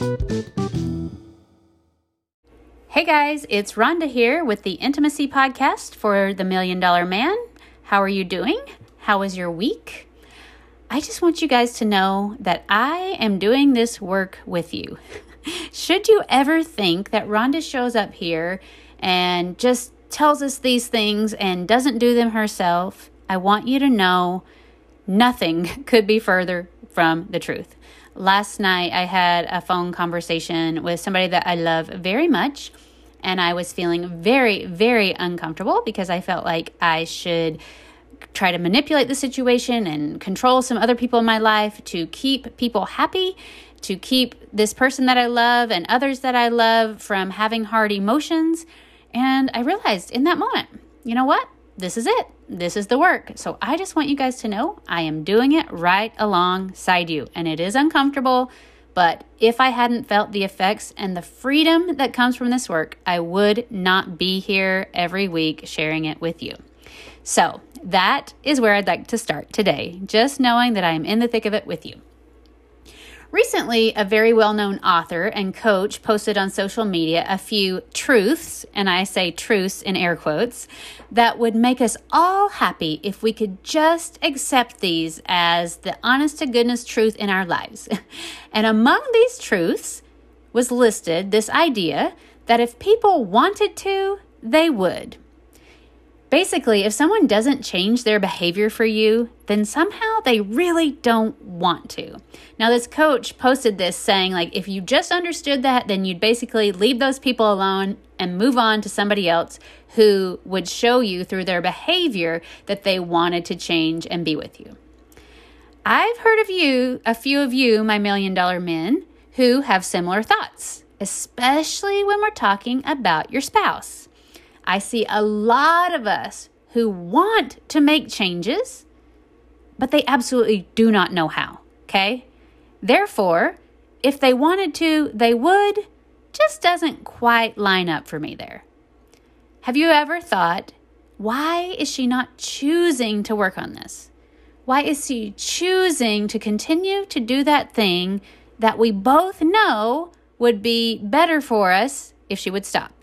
Hey guys, it's Rhonda here with the Intimacy Podcast for the $1 Million Man. How are you doing? How was your week? I just want you guys to know that I am doing this work with you. Should you ever think that Rhonda shows up here and just tells us these things and doesn't do them herself, I want you to know nothing could be further from the truth. Last night, I had a phone conversation with somebody that I love very much, and I was feeling very, very uncomfortable because I felt like I should try to manipulate the situation and control some other people in my life to keep people happy, to keep this person that I love and others that I love from having hard emotions. And I realized in that moment, you know what? This is it. This is the work. So I just want you guys to know I am doing it right alongside you. And it is uncomfortable, but if I hadn't felt the effects and the freedom that comes from this work, I would not be here every week sharing it with you. So that is where I'd like to start today, just knowing that I am in the thick of it with you. Recently, a very well-known author and coach posted on social media a few truths, and I say truths in air quotes, that would make us all happy if we could just accept these as the honest-to-goodness truth in our lives. And among these truths was listed this idea that if people wanted to, they would. Basically, if someone doesn't change their behavior for you, then somehow they really don't want to. Now, this coach posted this saying, like, if you just understood that, then you'd basically leave those people alone and move on to somebody else who would show you through their behavior that they wanted to change and be with you. I've heard of a few of you, my $1 Million Men, who have similar thoughts, especially when we're talking about your spouse. I see a lot of us who want to make changes, but they absolutely do not know how, okay? Therefore, if they wanted to, they would, just doesn't quite line up for me there. Have you ever thought, why is she not choosing to work on this? Why is she choosing to continue to do that thing that we both know would be better for us if she would stop?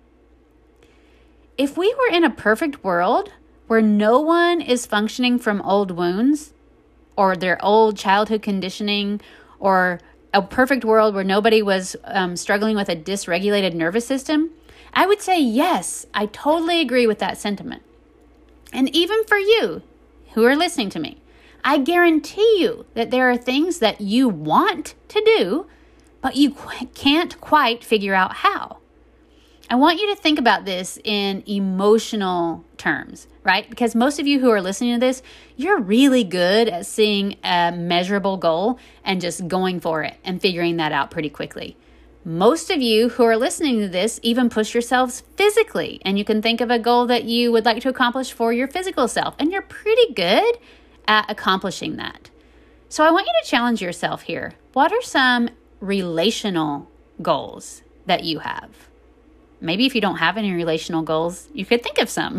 If we were in a perfect world where no one is functioning from old wounds or their old childhood conditioning, or a perfect world where nobody was struggling with a dysregulated nervous system, I would say yes, I totally agree with that sentiment. And even for you who are listening to me, I guarantee you that there are things that you want to do, but you can't quite figure out how. I want you to think about this in emotional terms, right? Because most of you who are listening to this, you're really good at seeing a measurable goal and just going for it and figuring that out pretty quickly. Most of you who are listening to this even push yourselves physically, and you can think of a goal that you would like to accomplish for your physical self, and you're pretty good at accomplishing that. So I want you to challenge yourself here. What are some relational goals that you have? Maybe if you don't have any relational goals, you could think of some.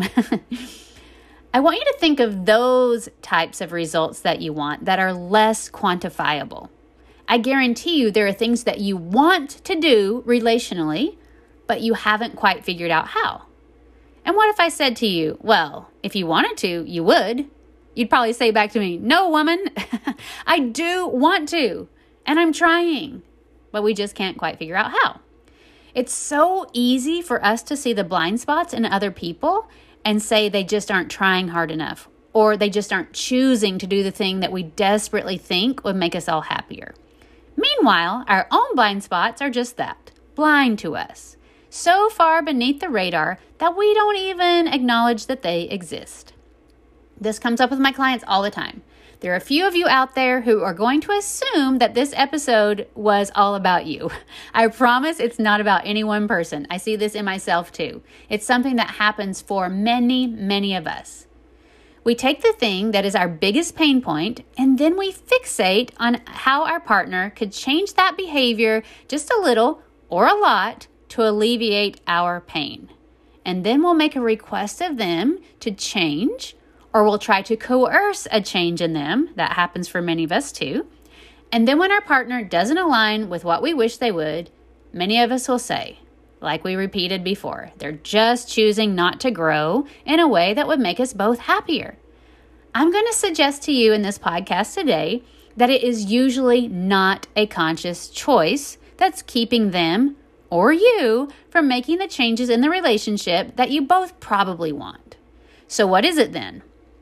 I want you to think of those types of results that you want that are less quantifiable. I guarantee you there are things that you want to do relationally, but you haven't quite figured out how. And what if I said to you, well, if you wanted to, you would? You'd probably say back to me, no, woman, I do want to, and I'm trying, but we just can't quite figure out how. It's so easy for us to see the blind spots in other people and say they just aren't trying hard enough, or they just aren't choosing to do the thing that we desperately think would make us all happier. Meanwhile, our own blind spots are just that, blind to us, so far beneath the radar that we don't even acknowledge that they exist. This comes up with my clients all the time. There are a few of you out there who are going to assume that this episode was all about you. I promise it's not about any one person. I see this in myself too. It's something that happens for many, many of us. We take the thing that is our biggest pain point and then we fixate on how our partner could change that behavior just a little or a lot to alleviate our pain. And then we'll make a request of them to change, or we'll try to coerce a change in them. That happens for many of us too. And then when our partner doesn't align with what we wish they would, many of us will say, like we repeated before, they're just choosing not to grow in a way that would make us both happier. I'm going to suggest to you in this podcast today that it is usually not a conscious choice that's keeping them or you from making the changes in the relationship that you both probably want. So what is it then?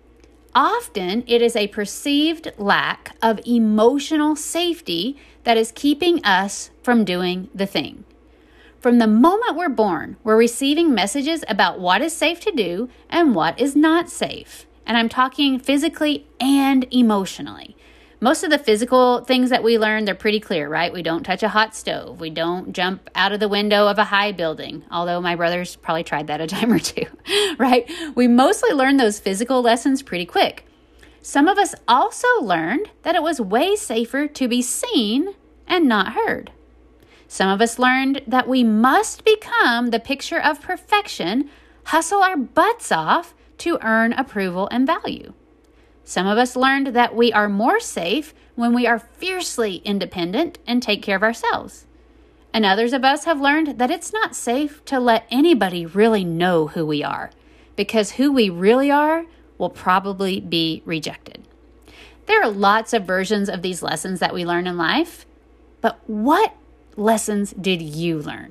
Often it is a perceived lack of emotional safety that is keeping us from doing the thing. From the moment we're born, we're receiving messages about what is safe to do and what is not safe. And I'm talking physically and emotionally. Most of the physical things that we learn, they're pretty clear, right? We don't touch a hot stove. We don't jump out of the window of a high building, although my brothers probably tried that a time or two, right? We mostly learn those physical lessons pretty quick. Some of us also learned that it was way safer to be seen and not heard. Some of us learned that we must become the picture of perfection, hustle our butts off to earn approval and value. Some of us learned that we are more safe when we are fiercely independent and take care of ourselves. And others of us have learned that it's not safe to let anybody really know who we are, because who we really are will probably be rejected. There are lots of versions of these lessons that we learn in life, but what lessons did you learn?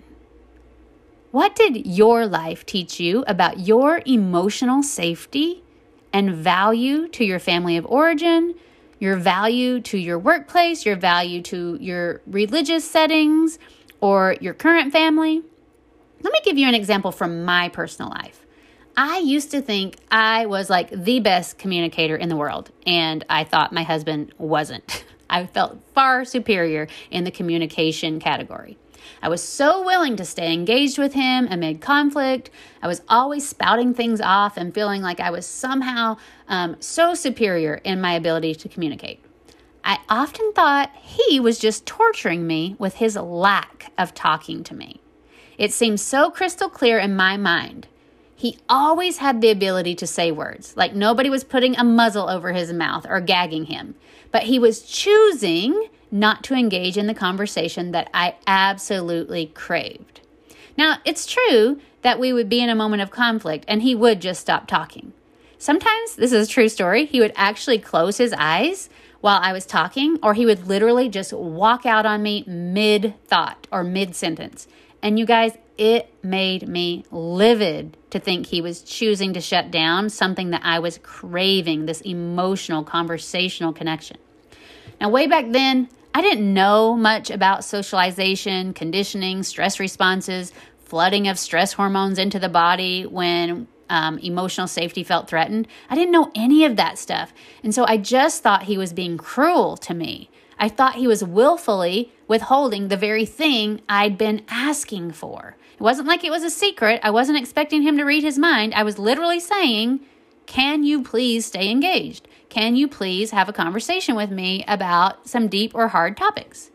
What did your life teach you about your emotional safety and value to your family of origin, your value to your workplace, your value to your religious settings, or your current family? Let me give you an example from my personal life. I used to think I was like the best communicator in the world, and I thought my husband wasn't. I felt far superior in the communication category. I was so willing to stay engaged with him amid conflict. I was always spouting things off and feeling like I was somehow so superior in my ability to communicate. I often thought he was just torturing me with his lack of talking to me. It seemed so crystal clear in my mind. He always had the ability to say words, like nobody was putting a muzzle over his mouth or gagging him, but he was choosing not to engage in the conversation that I absolutely craved. Now, it's true that we would be in a moment of conflict and he would just stop talking. Sometimes, this is a true story, he would actually close his eyes while I was talking, or he would literally just walk out on me mid-thought or mid-sentence. And you guys, it made me livid to think he was choosing to shut down something that I was craving, this emotional, conversational connection. Now, way back then, I didn't know much about socialization, conditioning, stress responses, flooding of stress hormones into the body when emotional safety felt threatened. I didn't know any of that stuff. And so I just thought he was being cruel to me. I thought he was willfully withholding the very thing I'd been asking for. It wasn't like it was a secret. I wasn't expecting him to read his mind. I was literally saying, can you please stay engaged? Can you please have a conversation with me about some deep or hard topics?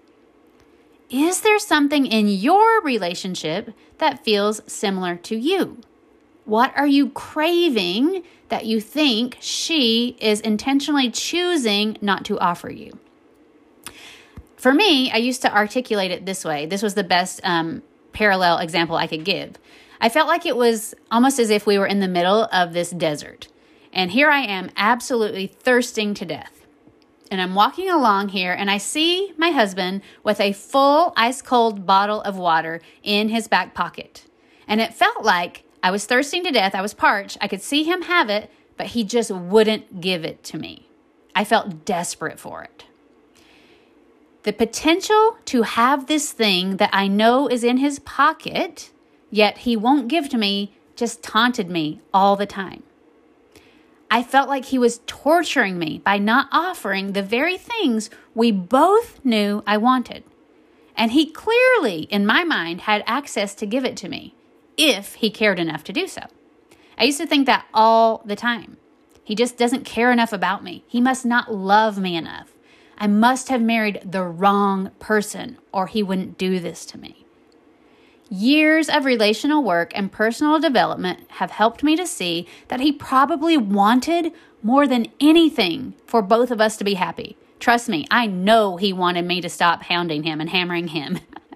Is there something in your relationship that feels similar to you? What are you craving that you think she is intentionally choosing not to offer you? For me, I used to articulate it this way. This was the best parallel example I could give. I felt like it was almost as if we were in the middle of this desert. And here I am absolutely thirsting to death. And I'm walking along here and I see my husband with a full ice cold bottle of water in his back pocket. And it felt like I was thirsting to death. I was parched. I could see him have it, but he just wouldn't give it to me. I felt desperate for it. The potential to have this thing that I know is in his pocket, yet he won't give to me, just taunted me all the time. I felt like he was torturing me by not offering the very things we both knew I wanted. And he clearly, in my mind, had access to give it to me if he cared enough to do so. I used to think that all the time. He just doesn't care enough about me. He must not love me enough. I must have married the wrong person or he wouldn't do this to me. Years of relational work and personal development have helped me to see that he probably wanted more than anything for both of us to be happy, Trust me, I know he wanted me to stop hounding him and hammering him.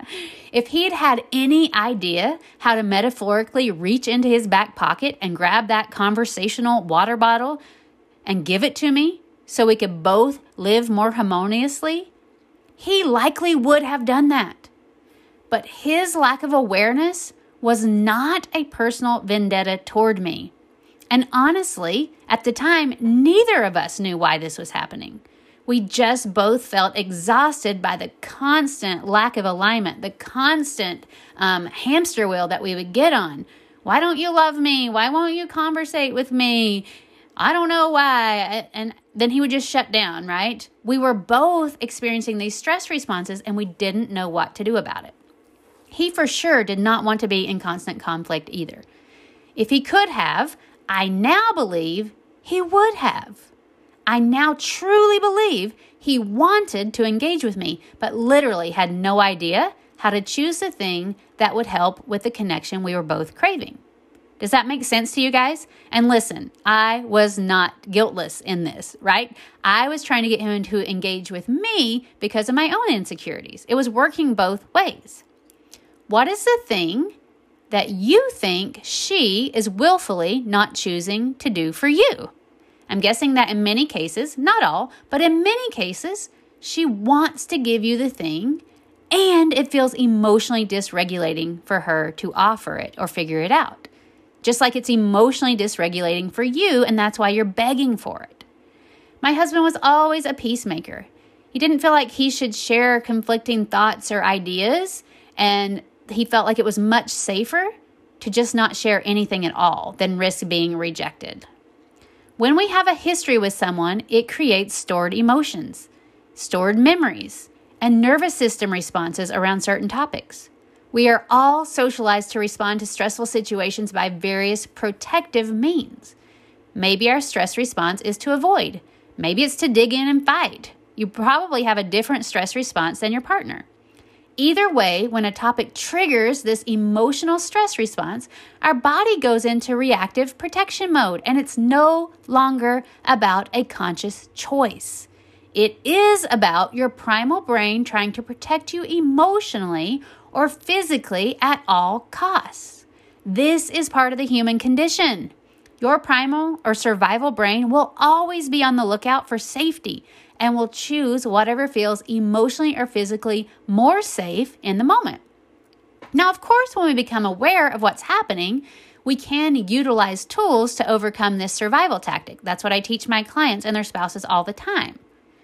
If he'd had any idea how to metaphorically reach into his back pocket and grab that conversational water bottle and give it to me so we could both live more harmoniously, he likely would have done that. But his lack of awareness was not a personal vendetta toward me. And honestly, at the time, neither of us knew why this was happening. We just both felt exhausted by the constant lack of alignment, the constant hamster wheel that we would get on. Why don't you love me? Why won't you conversate with me? I don't know why. And then he would just shut down, right? We were both experiencing these stress responses and we didn't know what to do about it. He for sure did not want to be in constant conflict either. If he could have, I now believe he would have. I now truly believe he wanted to engage with me, but literally had no idea how to choose the thing that would help with the connection we were both craving. Does that make sense to you guys? And listen, I was not guiltless in this, right? I was trying to get him to engage with me because of my own insecurities. It was working both ways. What is the thing that you think she is willfully not choosing to do for you? I'm guessing that in many cases, not all, but in many cases, she wants to give you the thing and it feels emotionally dysregulating for her to offer it or figure it out. Just like it's emotionally dysregulating for you and that's why you're begging for it. My husband was always a peacemaker. He didn't feel like he should share conflicting thoughts or ideas, and he felt like it was much safer to just not share anything at all than risk being rejected. When we have a history with someone, it creates stored emotions, stored memories, and nervous system responses around certain topics. We are all socialized to respond to stressful situations by various protective means. Maybe our stress response is to avoid. Maybe it's to dig in and fight. You probably have a different stress response than your partner. Either way, when a topic triggers this emotional stress response, our body goes into reactive protection mode, and it's no longer about a conscious choice. It is about your primal brain trying to protect you emotionally or physically at all costs. This is part of the human condition. Your primal or survival brain will always be on the lookout for safety and will choose whatever feels emotionally or physically more safe in the moment. Now, of course, when we become aware of what's happening, we can utilize tools to overcome this survival tactic. That's what I teach my clients and their spouses all the time.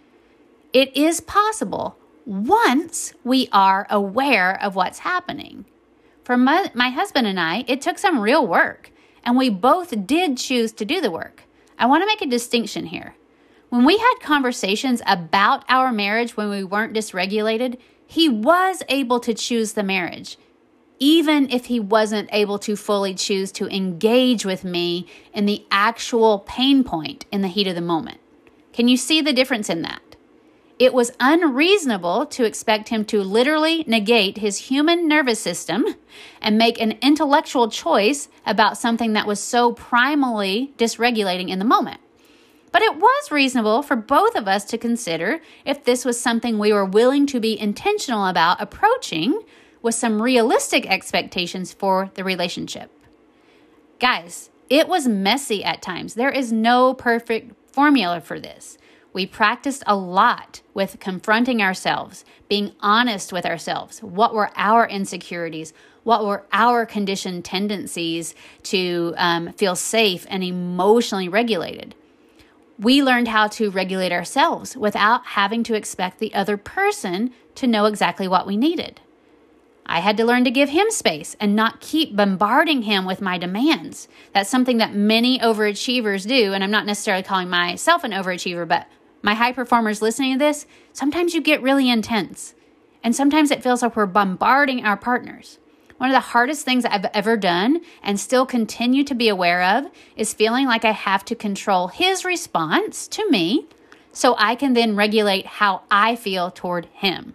It is possible once we are aware of what's happening. For my husband and I, it took some real work, and we both did choose to do the work. I want to make a distinction here. When we had conversations about our marriage when we weren't dysregulated, he was able to choose the marriage, even if he wasn't able to fully choose to engage with me in the actual pain point in the heat of the moment. Can you see the difference in that? It was unreasonable to expect him to literally negate his human nervous system and make an intellectual choice about something that was so primally dysregulating in the moment. But it was reasonable for both of us to consider if this was something we were willing to be intentional about approaching with some realistic expectations for the relationship. Guys, it was messy at times. There is no perfect formula for this. We practiced a lot with confronting ourselves, being honest with ourselves. What were our insecurities? What were our conditioned tendencies to feel safe and emotionally regulated? We learned how to regulate ourselves without having to expect the other person to know exactly what we needed. I had to learn to give him space and not keep bombarding him with my demands. That's something that many overachievers do, and I'm not necessarily calling myself an overachiever, but my high performers listening to this, sometimes you get really intense, and sometimes it feels like we're bombarding our partners. One of the hardest things I've ever done and still continue to be aware of is feeling like I have to control his response to me so I can then regulate how I feel toward him.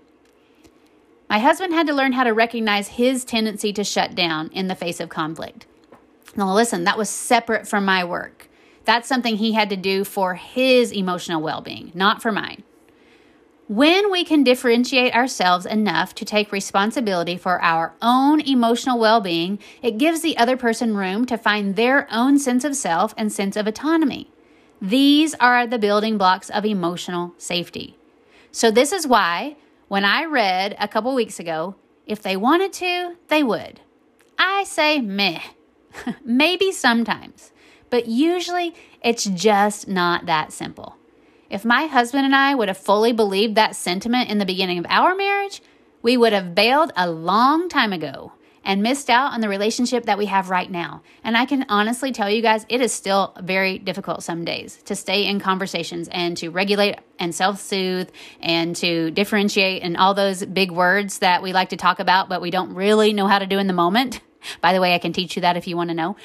My husband had to learn how to recognize his tendency to shut down in the face of conflict. Now listen, that was separate from my work. That's something he had to do for his emotional well-being, not for mine. When we can differentiate ourselves enough to take responsibility for our own emotional well-being, it gives the other person room to find their own sense of self and sense of autonomy. These are the building blocks of emotional safety. So this is why when I read a couple weeks ago, if they wanted to, they would. I say meh, maybe sometimes, but usually it's just not that simple. If my husband and I would have fully believed that sentiment in the beginning of our marriage, we would have bailed a long time ago and missed out on the relationship that we have right now. And I can honestly tell you guys, it is still very difficult some days to stay in conversations and to regulate and self-soothe and to differentiate and all those big words that we like to talk about, but we don't really know how to do in the moment. By the way, I can teach you that if you want to know.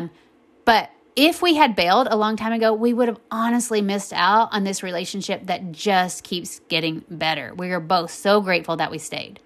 But if we had bailed a long time ago, we would have honestly missed out on this relationship that just keeps getting better. We are both so grateful that we stayed.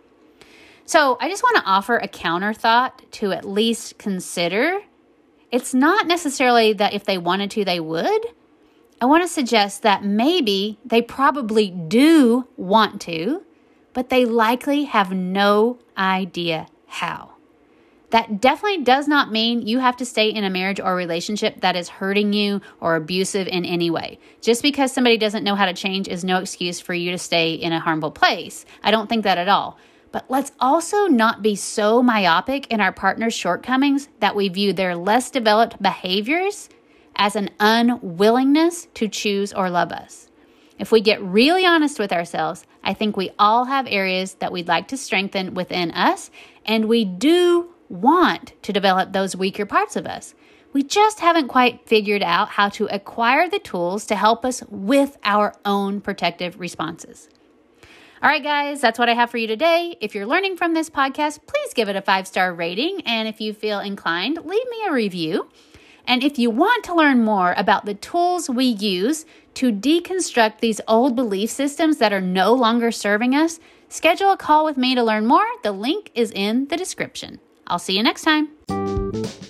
So I just want to offer a counter thought to at least consider. It's not necessarily that if they wanted to, they would. I want to suggest that maybe they probably do want to, but they likely have no idea how. That definitely does not mean you have to stay in a marriage or relationship that is hurting you or abusive in any way. Just because somebody doesn't know how to change is no excuse for you to stay in a harmful place. I don't think that at all. But let's also not be so myopic in our partner's shortcomings that we view their less developed behaviors as an unwillingness to choose or love us. If we get really honest with ourselves, I think we all have areas that we'd like to strengthen within us, and we do want to develop those weaker parts of us. We just haven't quite figured out how to acquire the tools to help us with our own protective responses. All right, guys, that's what I have for you today. If you're learning from this podcast, please give it a 5-star rating. And if you feel inclined, leave me a review. And if you want to learn more about the tools we use to deconstruct these old belief systems that are no longer serving us, schedule a call with me to learn more. The link is in the description. I'll see you next time.